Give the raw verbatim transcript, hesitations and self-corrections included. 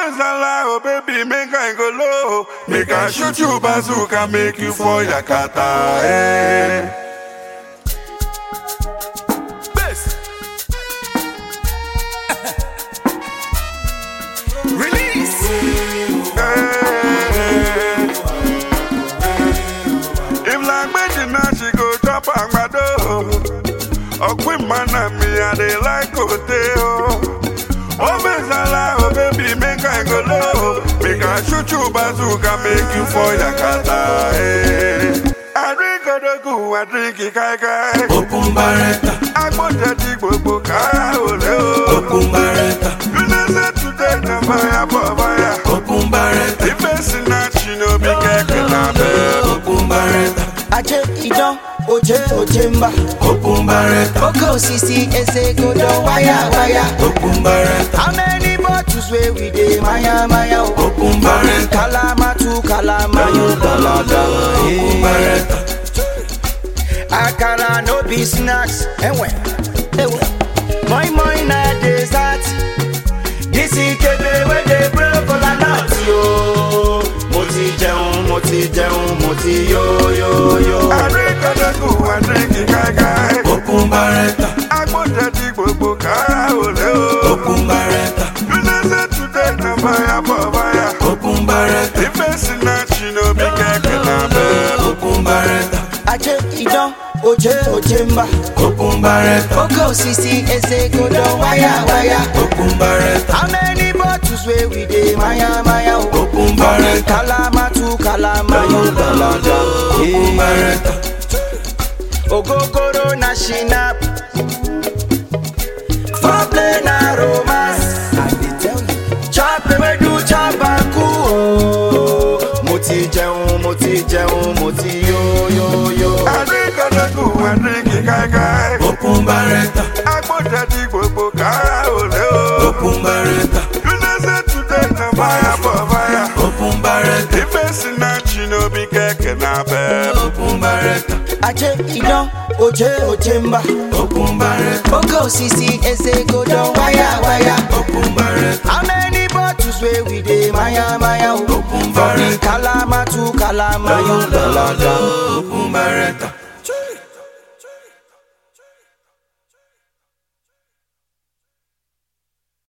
Zala, oh baby, make I go low. Make I shoot you bazooka, make you for Yakata. Eh. Best. Release. Eh. If like Medina, she go drop on my door. Oh, queen man, me, I they like hotel. Oh, Zala, oh baby, make I go low. Make I shoot you bazooka, make you for Yakata. Eh. I drink a go, I drink it, kai kai. Open barretta. I want to take bobo kai, oh, Open barretta. you know, say today, no fire, fire. Open barretta. If it's not, you know, be careful, now, Open barretta. Aje idon, oje ojemba. Open barretta. Oko sisi ese godo waya waya. Open barretta. How many bottles where we dey maya maya? Open barretta. Kalama tu kalama yo dalada. Open barretta. Akara no be snacks. Ewe, ewe. Moi moi na dessert. This is kebe where they blow kola nut yo. Moti jẹun, moti jẹun, moti yo yo yo. I drink a go, I drink it, kai kai. Open barretta. I want to take bobo kai, oh, Open barretta. you know, say today, no fire, fire. Open barretta. If it's not, you know, be careful, now, Open barretta. Aje idon, oje ojemba. Open barretta. Oko sisi ese godo waya waya. Open barretta. How many bottles where we dey maya maya? Open barretta. Kalama tu kalama yo dalada. Open barretta. Ogogoro na shinap. Foreplay na romance. I dey tell you. Chop we do chop aku. Moti jẹun, moti jẹun, moti yo yo yo. I drink a go, I drink it, kai kai. Open barretta. I want to take bobo kai, oh, Open barretta. you know, say today, no fire, fire. Open barretta. If it's not, you know, be careful, now, Open barretta. Aje idon, oje ojemba. Open barretta. Oko sisi ese godo waya waya. Open barretta. How many bottles where we dey maya maya? Open barretta. Kalama tu kalama yo dalada. Open barretta.